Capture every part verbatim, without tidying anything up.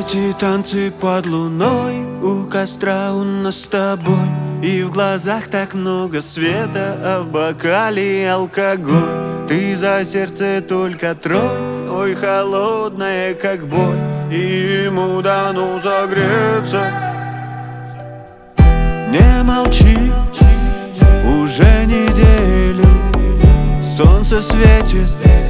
Эти танцы под луной, у костра у нас с тобой. И в глазах так много света, а в бокале алкоголь. Ты за сердце только тронь, ой, холодное, как боль. И ему дано согреться. Не молчи, уже неделю солнце светит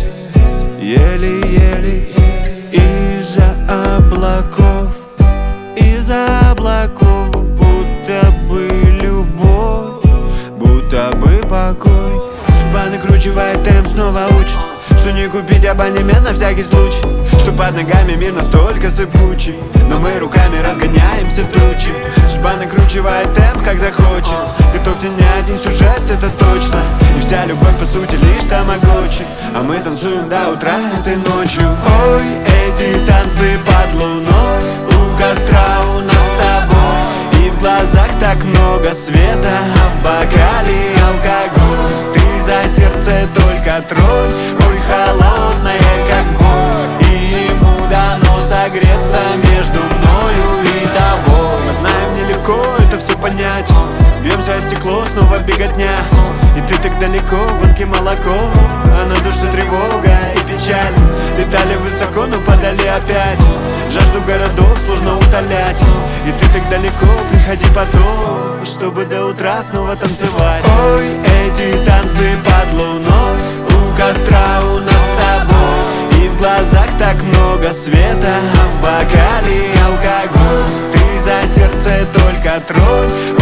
еле-еле из-за облаков, из-за облаков, будто бы любовь, будто бы покой. Судьба накручивает темп, снова учит, что не купить абонемент на всякий случай, что под ногами мир настолько сыпучий, но мы руками разгоняем все тучи. Судьба накручивает темп, как захочет. Готовьте не один сюжет, это точно. И вся любовь по сути лишь тамагочи, а мы танцуем до утра этой ночью. Ой, эти танцы под луной, у костра у нас с тобой. И в глазах так много света, а в бокале алкоголь. Ты за сердце только тронь, ой, холодное, как боль. И ему дано согреться между мною и тобой. Мы знаем, нелегко это все понять. Бьемся о стекло, снова беготня. И ты так далеко, в банке молоко, а на душе тревога и печаль. Летали высоко, но падали опять. Жажду городов сложно утолять. И ты так далеко, приходи потом, чтобы до утра снова танцевать. Ой, эти танцы под луной, у костра у нас с тобой. И в глазах так много света, а в бокале алкоголь. Ты за сердце только тронь,